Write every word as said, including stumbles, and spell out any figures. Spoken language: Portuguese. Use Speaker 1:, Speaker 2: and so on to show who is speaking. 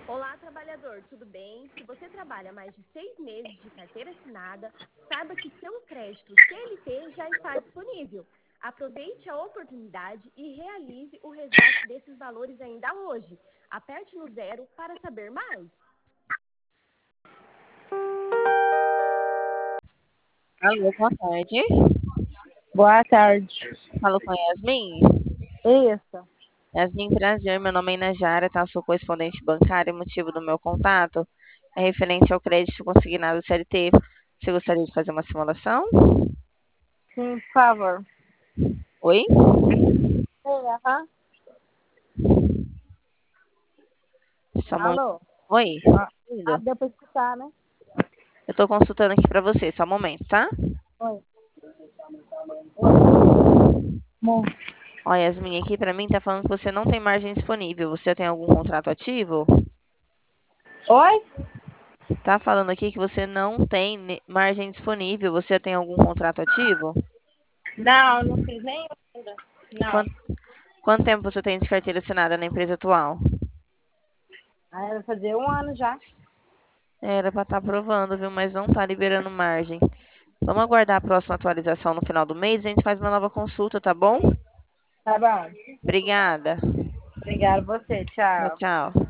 Speaker 1: Olá, trabalhador, tudo bem? Se você trabalha mais de seis meses de carteira assinada, saiba que seu crédito C L T já está disponível. Aproveite a oportunidade e realize o resgate desses valores ainda hoje. Aperte no zero para saber mais.
Speaker 2: Alô, boa tarde.
Speaker 3: Boa tarde.
Speaker 2: Falo com a Yasmin.
Speaker 3: Isso.
Speaker 2: Yasmin, prazer. Meu nome é Inajara, tá? Sou correspondente bancária. O motivo do meu contato é referente ao crédito consignado C L T. Você gostaria de fazer uma simulação?
Speaker 3: Sim, por favor.
Speaker 2: Oi?
Speaker 3: Sim, aham.
Speaker 2: Só um momento.
Speaker 3: Alô?
Speaker 2: Oi?
Speaker 3: Ah, ah,
Speaker 2: Lindo.
Speaker 3: deu pra escutar, né?
Speaker 2: Eu tô consultando aqui pra você. Só um momento, tá?
Speaker 3: Oi. Oi. Bom.
Speaker 2: Ó, Yasmin, aqui pra mim tá falando que você não tem margem disponível. Você tem algum contrato ativo?
Speaker 3: Oi?
Speaker 2: Tá falando aqui que você não tem ne- margem disponível. Você tem algum contrato ativo?
Speaker 3: Não, não fiz nem ainda. Não.
Speaker 2: Quanto, quanto tempo você tem de carteira assinada na empresa atual?
Speaker 3: Aí vai fazer um ano já.
Speaker 2: Era para estar aprovando, viu? Mas não tá liberando margem. Vamos aguardar a próxima atualização no final do mês. A gente faz uma nova consulta, tá bom?
Speaker 3: Tá bom.
Speaker 2: Obrigada.
Speaker 3: Obrigada a você.
Speaker 2: Tchau,
Speaker 3: Tchau.
Speaker 2: tchau.